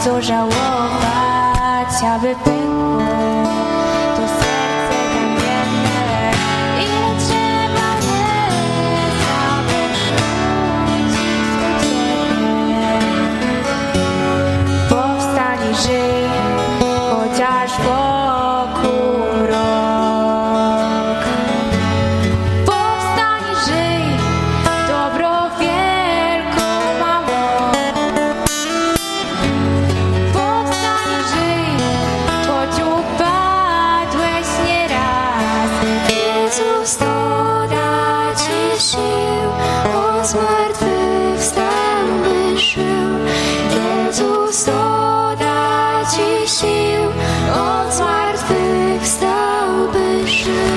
bardzo żałować, aby pękło to serce kamienne. Ile trzeba łez, aby wrócić do Ciebie. Powstań i żyj, chociaż wokół rok. Powstań i żyj, dobro wielko mało. Powstań i żyj, choć upadłeś nieraz. Jezus doda Ci sił, On zmartwychwstał, by żył. Jezus doda Ci sił, On zmartwychwstał, by żył.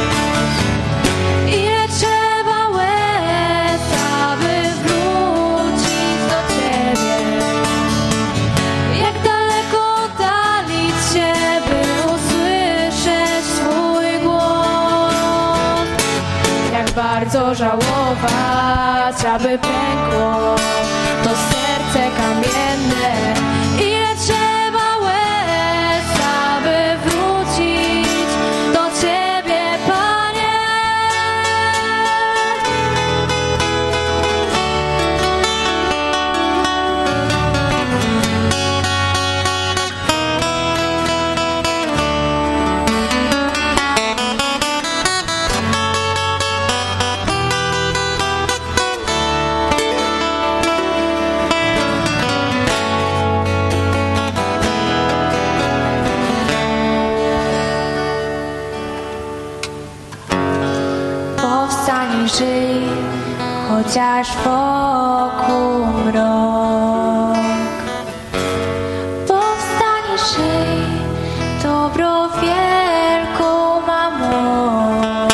Ile trzeba łez, aby wrócić do Ciebie. Jak daleko oddalić się, by usłyszeć swój głos. Jak bardzo żałować, aby pękło to serce kamienne. Ile trzeba łez, aby wrócić do Ciebie, Panie. Powstań i żyj, chociaż wokół mrok. Powstań i żyj, dobro wielką ma moc.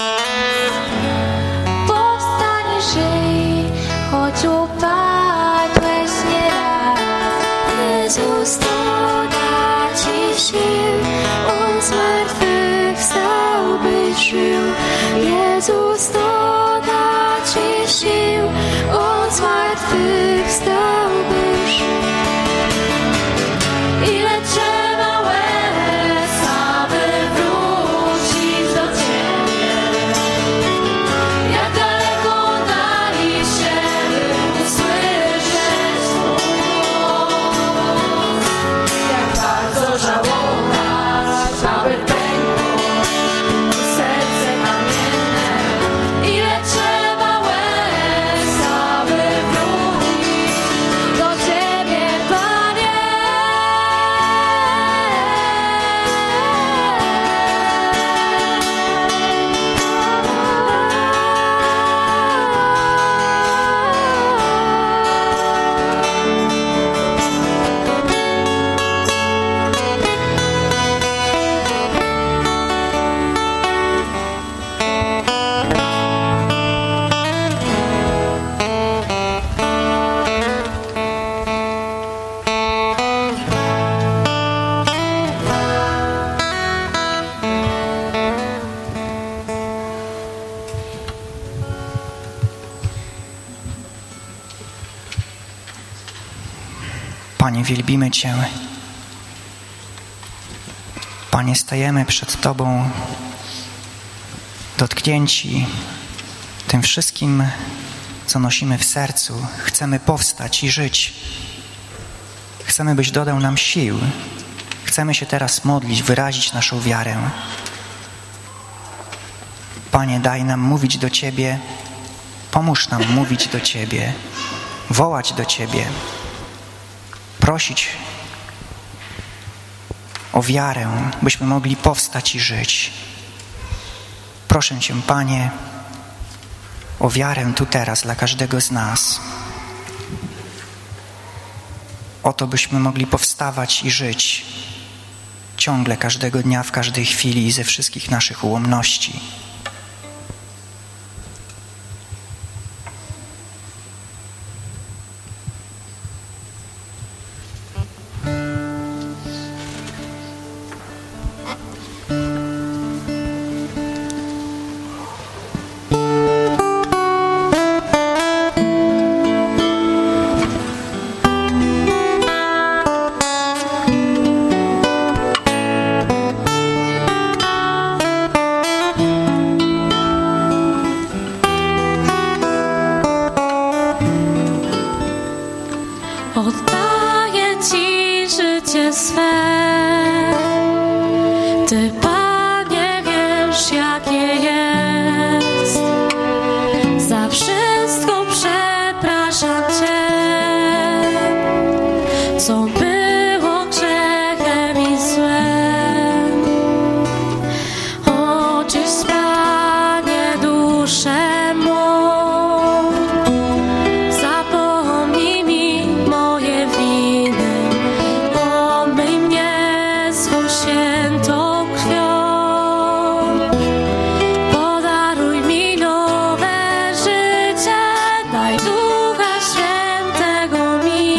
Powstań i żyj, choć upadłeś nieraz. Jezus doda Ci sił, On zmartwychwstał, by żył. Jezus doda Ci sił, On zmartwychwstał, by żył. Ile trzeba łez, aby wrócić do Ciebie. Jak daleko oddalić się, by usłyszeć swój głos. Jak bardzo żałować, aby pękło to serce kamienne. Ile trzeba łez, aby wrócić do Ciebie, Panie. Panie, wielbimy Cię. Panie, stajemy przed Tobą dotknięci tym wszystkim, co nosimy w sercu. Chcemy powstać i żyć. Chcemy, byś dodał nam sił. Chcemy się teraz modlić, wyrazić naszą wiarę. Panie, daj nam mówić do Ciebie. Pomóż nam mówić do Ciebie, wołać do Ciebie, prosić o wiarę, byśmy mogli powstać i żyć. Proszę Cię, Panie, o wiarę tu teraz dla każdego z nas. O to, byśmy mogli powstawać i żyć ciągle, każdego dnia, w każdej chwili i ze wszystkich naszych ułomności. Ci życie swe. Ty, Panie, wiesz, jakie jest. Za wszystko przepraszam Cię, co było grzechem i złem. Oczyść, Panie, duszę mą, zapomnij mi moje winy, omyj mnie swą świętą krwią. Podaruj mi nowe życie, daj Ducha Świętego mi,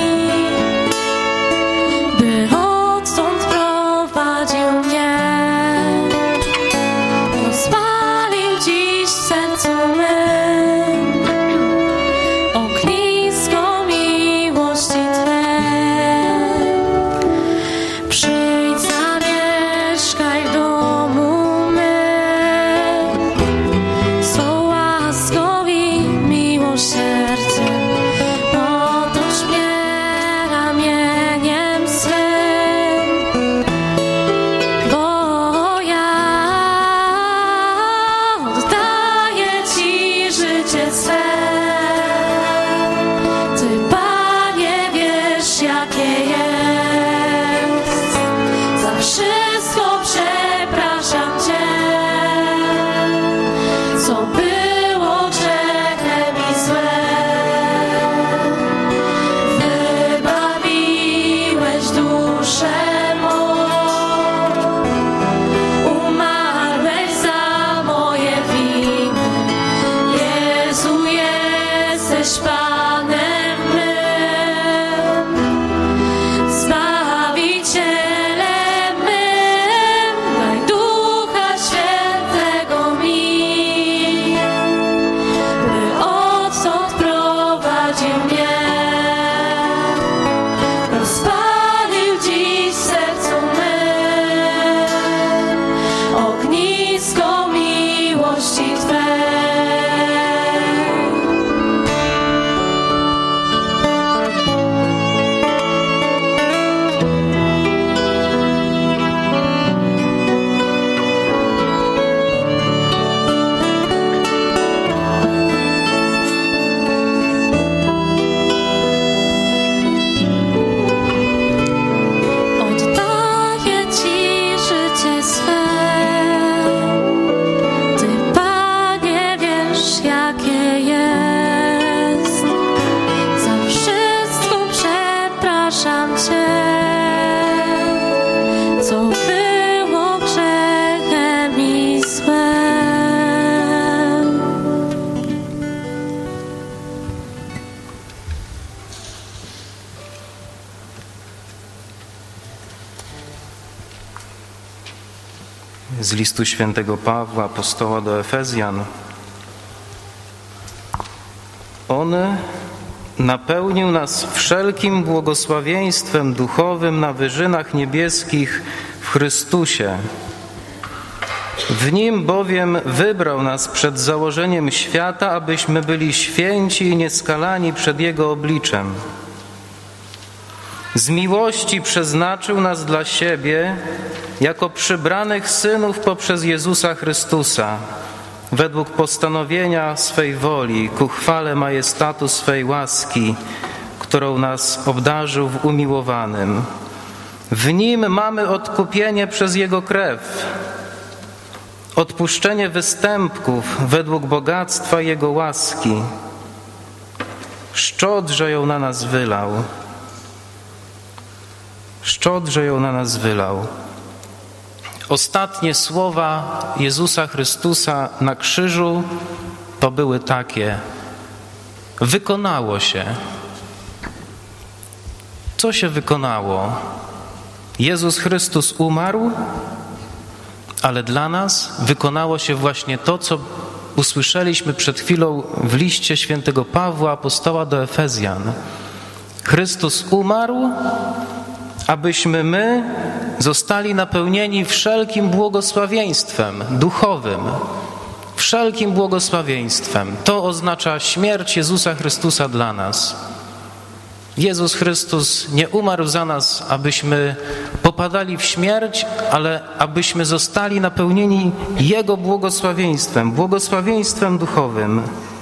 by odtąd prowadził mnie. Rozpalił dziś w sercu mym ognisko miłości Twej. Przyjdź, zamieszkaj w domu mym, swą łaską i miłosierdziem otocz mnie ramieniem swym, bo ja oddaję Ci życie swe. Ty, Panie, wiesz, jakie jest. Za wszystko przepraszam Cię, co było grzechem i złem. Wybawiłeś duszę mą, umarłeś za moje winy. Jezu, jesteś Panem mym, Zbawicielem mym. Daj Ducha Świętego mi, by odtąd prowadził mnie. Rozpalił dziś w sercu mym ognisko miłości Twej. Oddaję Ci życie swe. Ty, Panie, wiesz, jakie jest. Za wszystko przepraszam Cię, co było grzechem i złem. Z listu świętego Pawła, apostoła do Efezjan. On napełnił nas wszelkim błogosławieństwem duchowym na wyżynach niebieskich w Chrystusie. W Nim bowiem wybrał nas przed założeniem świata, abyśmy byli święci i nieskalani przed Jego obliczem. Z miłości przeznaczył nas dla siebie jako przybranych synów poprzez Jezusa Chrystusa, według postanowienia swej woli, ku chwale majestatu swej łaski, którą nas obdarzył w umiłowanym. W Nim mamy odkupienie przez Jego krew, odpuszczenie występków według bogactwa Jego łaski. Szczodrze ją na nas wylał. Szczodrze ją na nas wylał. Ostatnie słowa Jezusa Chrystusa na krzyżu to były takie: wykonało się. Co się wykonało? Jezus Chrystus umarł, ale dla nas wykonało się właśnie to, co usłyszeliśmy przed chwilą w liście świętego Pawła, apostoła do Efezjan. Chrystus umarł, abyśmy my zostali napełnieni wszelkim błogosławieństwem duchowym, wszelkim błogosławieństwem. To oznacza śmierć Jezusa Chrystusa dla nas. Jezus Chrystus nie umarł za nas, abyśmy popadali w śmierć, ale abyśmy zostali napełnieni Jego błogosławieństwem duchowym.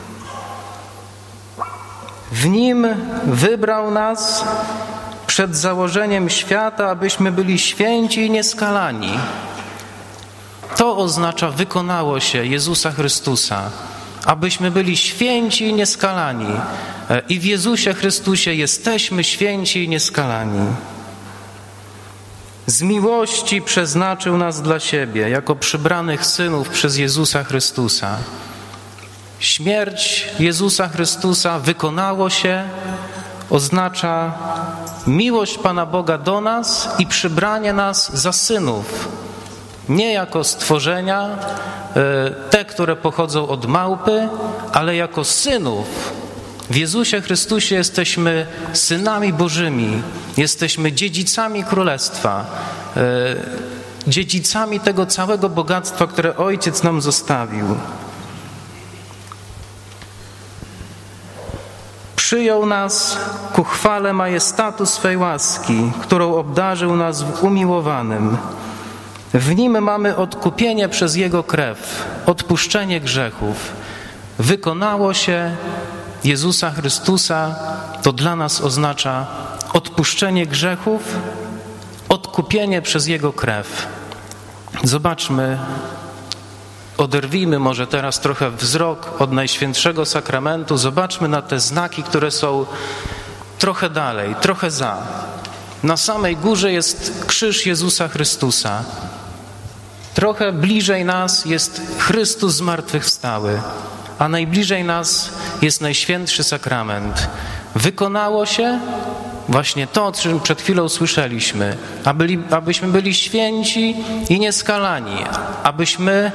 W Nim wybrał nas przed założeniem świata, abyśmy byli święci i nieskalani. To oznacza wykonało się Jezusa Chrystusa, abyśmy byli święci i nieskalani. I w Jezusie Chrystusie jesteśmy święci i nieskalani. Z miłości przeznaczył nas dla siebie, jako przybranych synów przez Jezusa Chrystusa. Śmierć Jezusa Chrystusa wykonało się, oznacza miłość Pana Boga do nas i przybranie nas za synów. Nie jako stworzenia, te, które pochodzą od małpy, ale jako synów. W Jezusie Chrystusie jesteśmy synami Bożymi, jesteśmy dziedzicami Królestwa, dziedzicami tego całego bogactwa, które Ojciec nam zostawił. Przyjął nas ku chwale majestatu swej łaski, którą obdarzył nas w umiłowanym. W Nim mamy odkupienie przez Jego krew, odpuszczenie grzechów. Wykonało się Jezusa Chrystusa, to dla nas oznacza odpuszczenie grzechów, odkupienie przez Jego krew. Zobaczmy, oderwijmy może teraz trochę wzrok od Najświętszego Sakramentu, zobaczmy na te znaki, które są trochę dalej, trochę za. Na samej górze jest krzyż Jezusa Chrystusa. Trochę bliżej nas jest Chrystus zmartwychwstały, a najbliżej nas jest Najświętszy Sakrament. Wykonało się właśnie to, o czym przed chwilą słyszeliśmy, abyśmy byli święci i nieskalani, abyśmy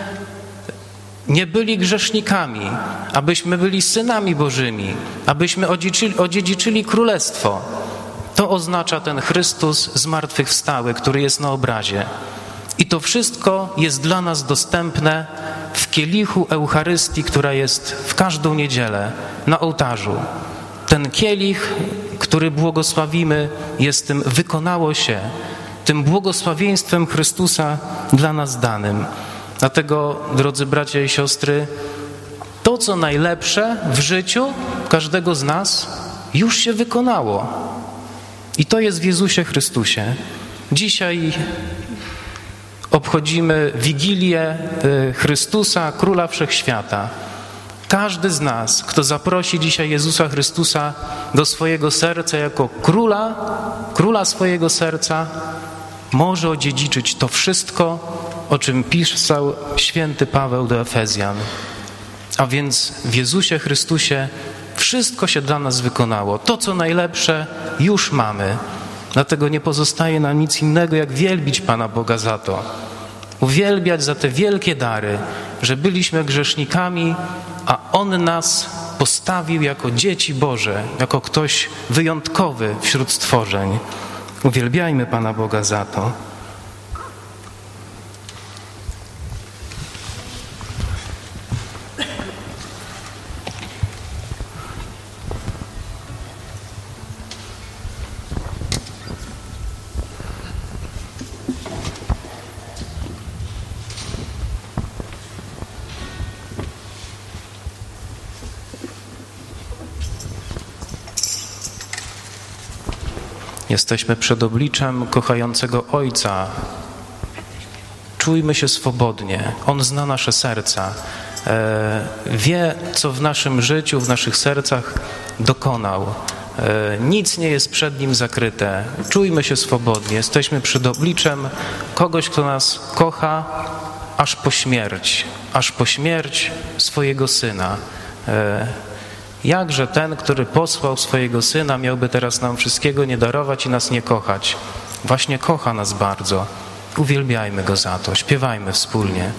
nie byli grzesznikami, abyśmy byli synami Bożymi, abyśmy odziedziczyli Królestwo. To oznacza ten Chrystus zmartwychwstały, który jest na obrazie. I to wszystko jest dla nas dostępne w kielichu Eucharystii, która jest w każdą niedzielę na ołtarzu. Ten kielich, który błogosławimy, jest tym wykonało się, tym błogosławieństwem Chrystusa dla nas danym. Dlatego, drodzy bracia i siostry, to, co najlepsze w życiu każdego z nas, już się wykonało. I to jest w Jezusie Chrystusie. Dzisiaj obchodzimy Wigilię Chrystusa, Króla Wszechświata. Każdy z nas, kto zaprosi dzisiaj Jezusa Chrystusa do swojego serca jako króla swojego serca, może odziedziczyć to wszystko, o czym pisał święty Paweł do Efezjan. A więc w Jezusie Chrystusie wszystko się dla nas wykonało. To, co najlepsze, już mamy. Dlatego nie pozostaje nam nic innego, jak wielbić Pana Boga za to. Uwielbiać za te wielkie dary, że byliśmy grzesznikami, a On nas postawił jako dzieci Boże, jako ktoś wyjątkowy wśród stworzeń. Uwielbiajmy Pana Boga za to. Jesteśmy przed obliczem kochającego Ojca. Czujmy się swobodnie. On zna nasze serca. Wie, co w naszym życiu, w naszych sercach dokonał. Nic nie jest przed Nim zakryte. Czujmy się swobodnie. Jesteśmy przed obliczem kogoś, kto nas kocha aż po śmierć swojego Syna. Jakże ten, który posłał swojego Syna, miałby teraz nam wszystkiego nie darować i nas nie kochać? Właśnie kocha nas bardzo. Uwielbiajmy Go za to. Śpiewajmy wspólnie.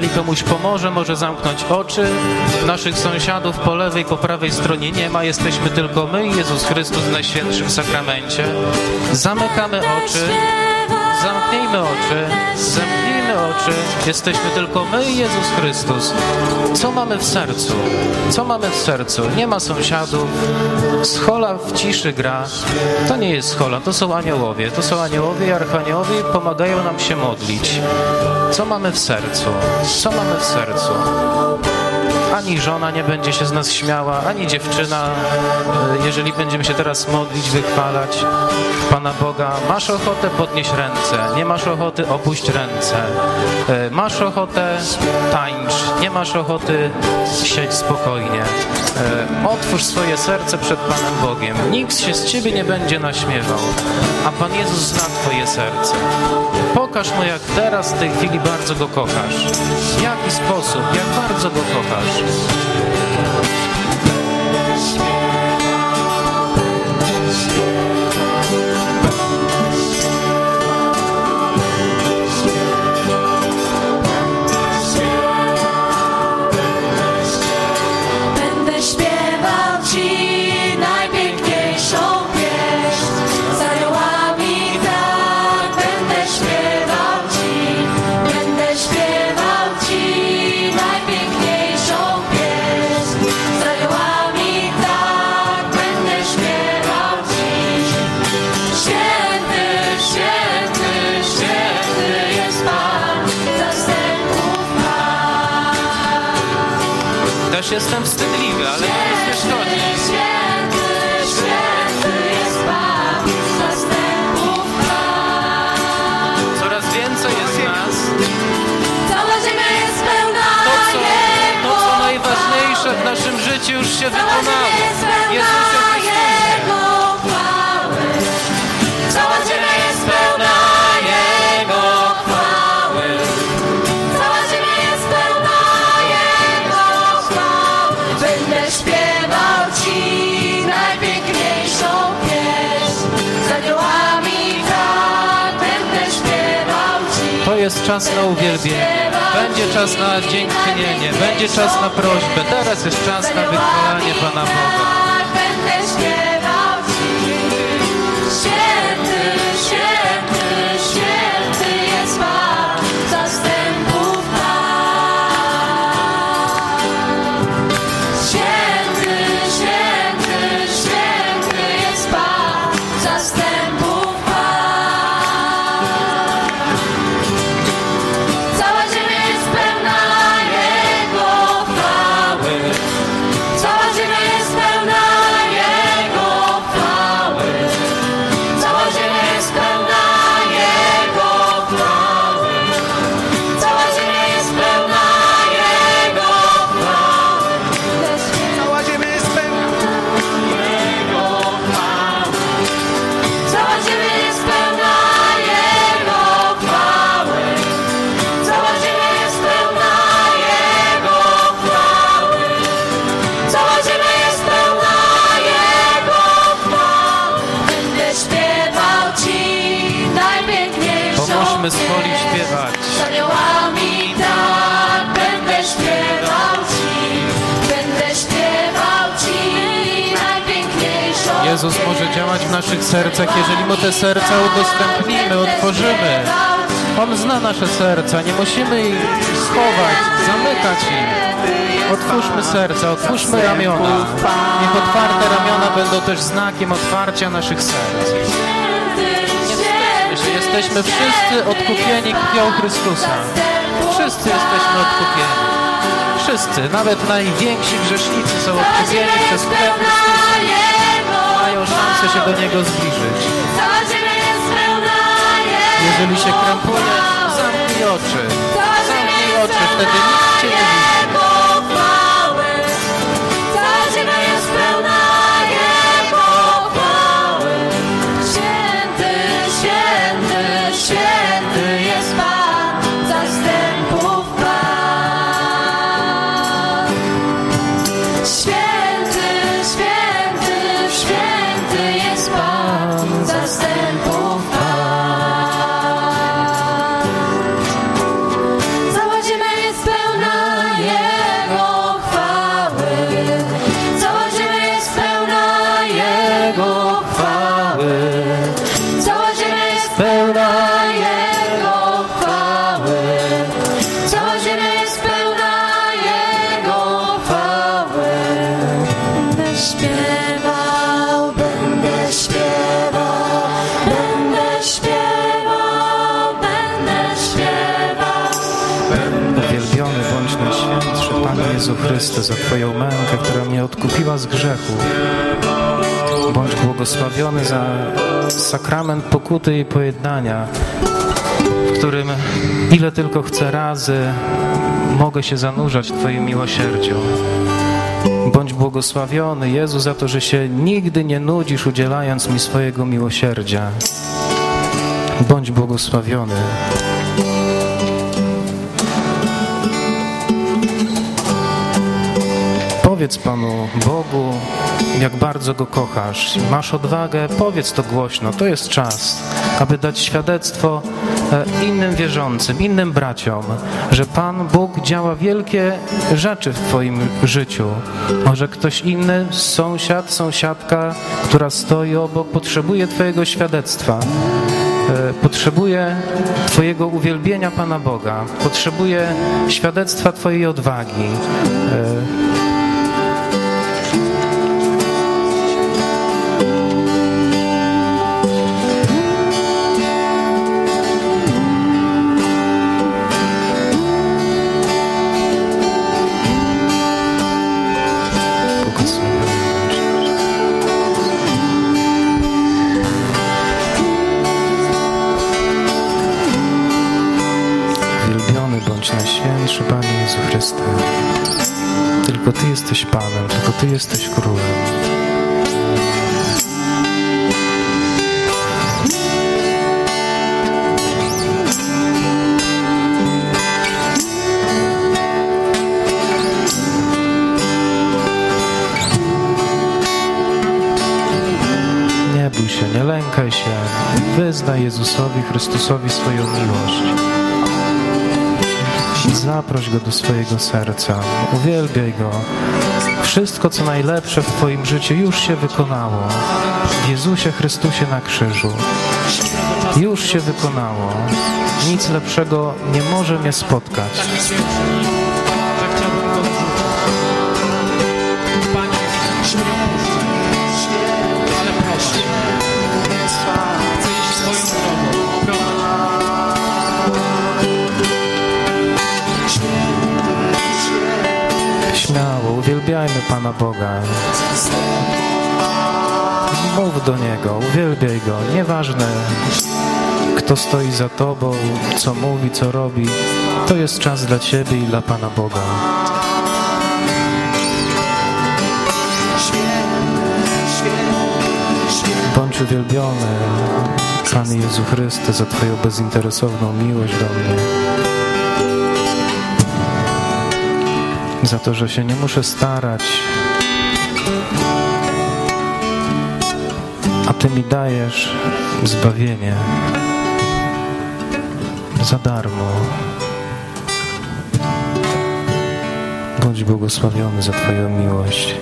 Jeżeli komuś pomoże, może zamknąć oczy. Naszych sąsiadów po lewej, po prawej stronie nie ma. Jesteśmy tylko my i Jezus Chrystus w Najświętszym Sakramencie. Zamykamy oczy. Zamknijmy oczy. Zamknijmy oczy. Jesteśmy tylko my i Jezus Chrystus. Co mamy w sercu? Co mamy w sercu? Nie ma sąsiadów. Schola w ciszy gra. To nie jest schola, to są aniołowie. To są aniołowie i archaniołowie i pomagają nam się modlić. Co mamy w sercu? Co mamy w sercu? Ani żona nie będzie się z nas śmiała, ani dziewczyna, jeżeli będziemy się teraz modlić, wychwalać Pana Boga. Masz ochotę, podnieś ręce. Nie masz ochoty, opuść ręce. Masz ochotę, tańcz. Nie masz ochoty, siedź spokojnie. Otwórz swoje serce przed Panem Bogiem. Nikt się z Ciebie nie będzie naśmiewał, a Pan Jezus zna Twoje serce. Pokaż Mu, jak teraz w tej chwili bardzo Go kochasz. W jaki sposób, jak bardzo Go kochasz. Będę śpiewał Ci najpiękniejszą pieśń. Z aniołami tak będę śpiewał Ci. Będę śpiewał Ci najpiękniejszą pieśń. Z aniołami tak będę śpiewał Ci. Święty, święty, święty jest Pan, zastępów Pan. Też jestem wstydliwy, ale nie szkodzi. Święty, święty jest Pan, zastępów Pan. Coraz więcej jest nas. Cała ziemia jest pełna To, co najważniejsze w naszym życiu już się wykonało. Jezusie Chrystusie. chwały. Cała ziemia jest pełna Jego chwały. Cała ziemia jest pełna Jego chwały. Będę śpiewał Ci najpiękniejszą pieśń. Z aniołami tak będę śpiewał Ci. To jest czas na uwielbienie. Będzie czas na dziękczynienie. Będzie czas na prośbę. Teraz jest czas na wychwalanie Pana Boga. Będę śpiewał Ci. Święty, święty, święty jest Pan, zastępów Pan. Święty, święty, święty jest Pan, zastępów Pan. Cała ziemia jest pełna Jego chwały. Cała ziemia jest pełna Jego chwały. Cała ziemia jest pełna Jego chwały. Cała ziemia jest pełna Jego chwały. Cała ziemia jest pełna. Cała ziemia jest pełna Jego chwały. Cała ziemia jest pełna Jego chwały. Cała ziemia jest pełna Jego chwały. Będę śpiewał Ci najpiękniejszą Pomóżmy Swoli pieśń. śpiewać. Z aniołami tak będę śpiewał Ci. Będę śpiewał Ci najpiękniejszą Jezus może działać w naszych sercach, jeżeli Mu te serca udostępnimy, otworzymy. On zna nasze serca, nie musimy ich schować, zamykać ich. Otwórzmy serca, otwórzmy ramiona. Niech otwarte ramiona będą też znakiem otwarcia naszych serc. Jesteśmy wszyscy odkupieni krwią Chrystusa. Wszyscy jesteśmy odkupieni. Wszyscy, nawet najwięksi grzesznicy są odkupieni przez krew Chrystusa. Mają szansę się do Niego zbliżyć. Jeżeli się krępujesz, zamknij oczy. Zamknij oczy, wtedy nikt Cię nie widzi. Cała ziemia jest pełna Jego chwały. Święty, święty, święty jest Pan, zastępów Pan. Święty, święty, święty jest Pan, zastępów Pan. Cała ziemia jest pełna Chryste, za Twoją mękę, która mnie odkupiła z grzechu. Bądź błogosławiony za sakrament pokuty i pojednania, w którym ile tylko chcę razy mogę się zanurzać w Twoim miłosierdziu. Bądź błogosławiony, Jezu, za to, że się nigdy nie nudzisz, udzielając mi swojego miłosierdzia. Bądź błogosławiony. Powiedz Panu Bogu, jak bardzo Go kochasz. Masz odwagę, powiedz to głośno. To jest czas, aby dać świadectwo innym wierzącym, innym braciom, że Pan Bóg działa wielkie rzeczy w Twoim życiu. Może ktoś inny, sąsiad, sąsiadka, która stoi obok, potrzebuje Twojego świadectwa. Potrzebuje Twojego uwielbienia Pana Boga. Potrzebuje świadectwa Twojej odwagi. Najświętszy Panie Jezu Chryste, tylko Ty jesteś Panem, tylko Ty jesteś Królem. Nie bój się, nie lękaj się, wyznaj Jezusowi Chrystusowi swoją miłość. Zaproś Go do swojego serca, uwielbiaj Go. Wszystko, co najlepsze w Twoim życiu już się wykonało. W Jezusie Chrystusie na krzyżu. Już się wykonało. Nic lepszego nie może mnie spotkać. Śmiało, uwielbiajmy Pana Boga. Mów do Niego, uwielbiaj Go. Nieważne, kto stoi za Tobą, co mówi, co robi. To jest czas dla Ciebie i dla Pana Boga. Bądź uwielbiony, Panie Jezu Chryste, za Twoją bezinteresowną miłość do mnie. Za to, że się nie muszę starać, a Ty mi dajesz zbawienie za darmo. Bądź błogosławiony za Twoją miłość.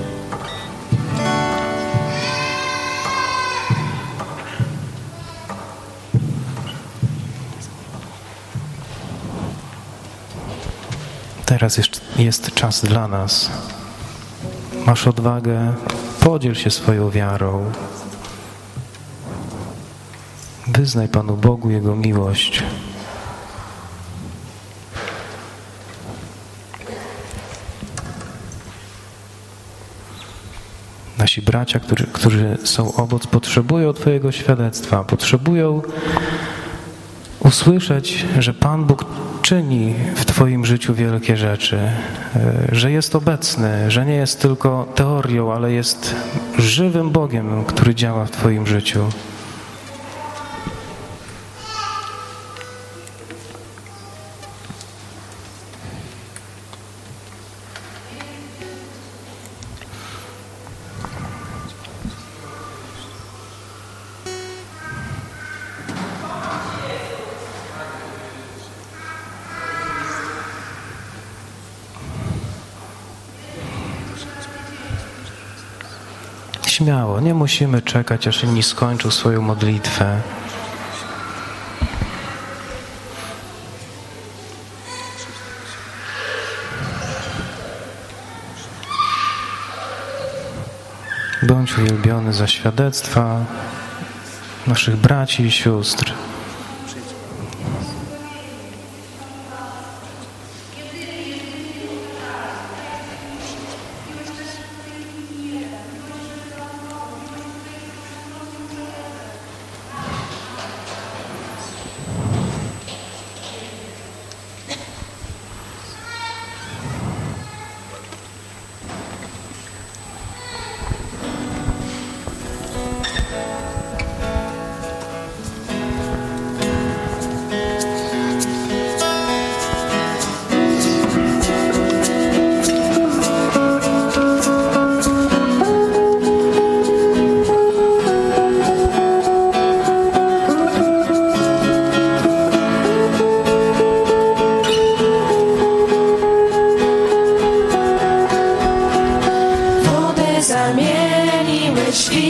Teraz jest czas dla nas. Masz odwagę, podziel się swoją wiarą. Wyznaj Panu Bogu Jego miłość. Nasi bracia, którzy są obok, potrzebują Twojego świadectwa, potrzebują usłyszeć, że Pan Bóg czyni w Twoim życiu wielkie rzeczy, że jest obecny, że nie jest tylko teorią, ale jest żywym Bogiem, który działa w Twoim życiu. Śmiało, nie musimy czekać, aż inni skończą swoją modlitwę. Bądź uwielbiony za świadectwa naszych braci i sióstr.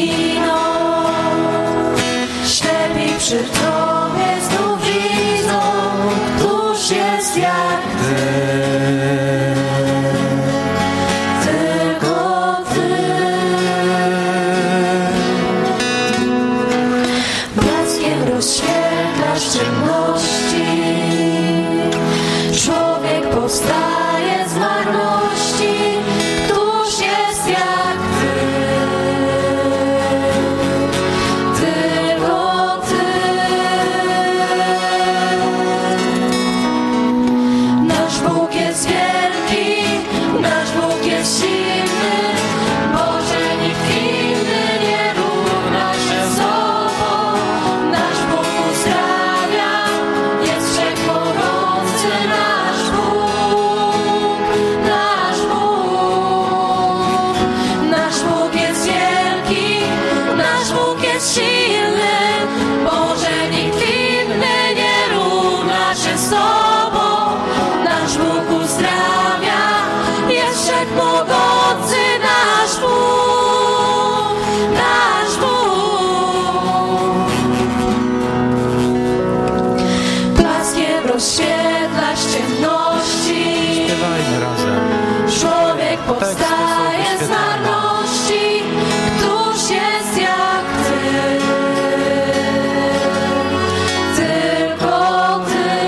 giną. Ślepi przy Tobie znów widzą, któż jest jak Ty. Tylko Ty. Blaskiem rozświetlasz ciemności. Człowiek powstaje z marności. Któż jest jak Ty? Tylko Ty. Nasz Bóg jest wielki, nasz Bóg jest silny. Boże, nikt inny nie równa się Sobą. Nasz Bóg uzdrawia, jest wszechmogący nasz Bóg, nasz Bóg. Nasz Bóg jest wielki, nasz Bóg jest silny. Boże, nikt inny nie równa się Sobą. Nasz Bóg uzdrawia, jest wszechmogący nasz Bóg, nasz Bóg. Blaskiem rozświetlasz ciemności. Śpiewajmy razem. Człowiek powstaje z marności. Któż jest jak Ty? Tylko Ty.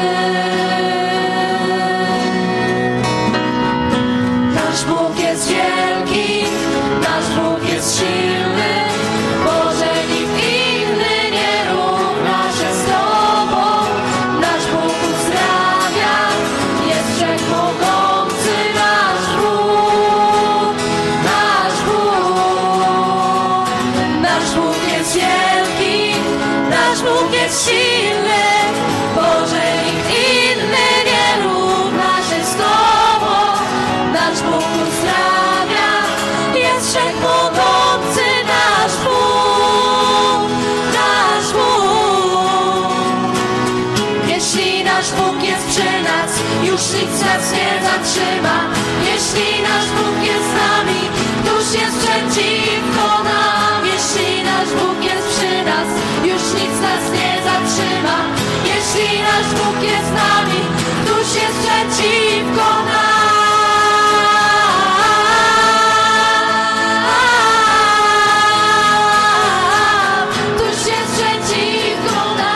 Nasz Bóg jest wielki, nasz Bóg jest silny. Boże, nikt inny nie równa się z Tobą. Nasz Bóg uzdrawia, jest wszechmogący nasz Bóg, nasz Bóg. Nasz Bóg jest wielki, nasz Bóg jest silny. Boże, nikt inny nie równa się z Tobą. Nasz Bóg uzdrawia, jest wszechmogący nasz Bóg, nasz Bóg. Jeśli nasz Bóg jest przy nas, już nic nas nie zatrzyma. Jeśli nasz Bóg jest z nami, któż jest przeciwko nam? Jeśli nasz Bóg jest przy nas, już nic nas nie zatrzyma. Jeśli nasz Bóg jest z nami, któż jest przeciwko nam? Któż jest przeciwko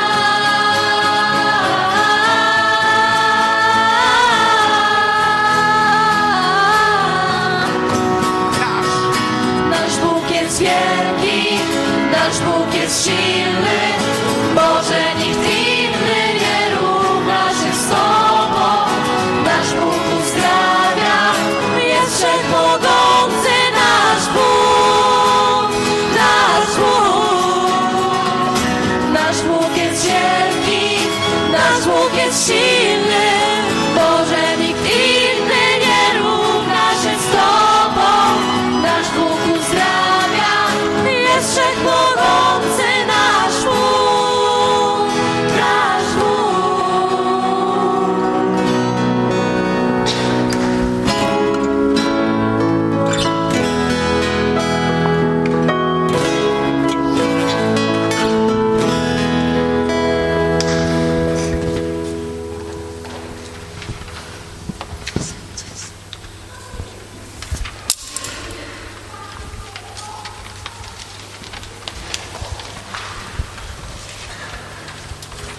nam? Nasz Bóg jest wielki, nasz Bóg jest silny. Boże,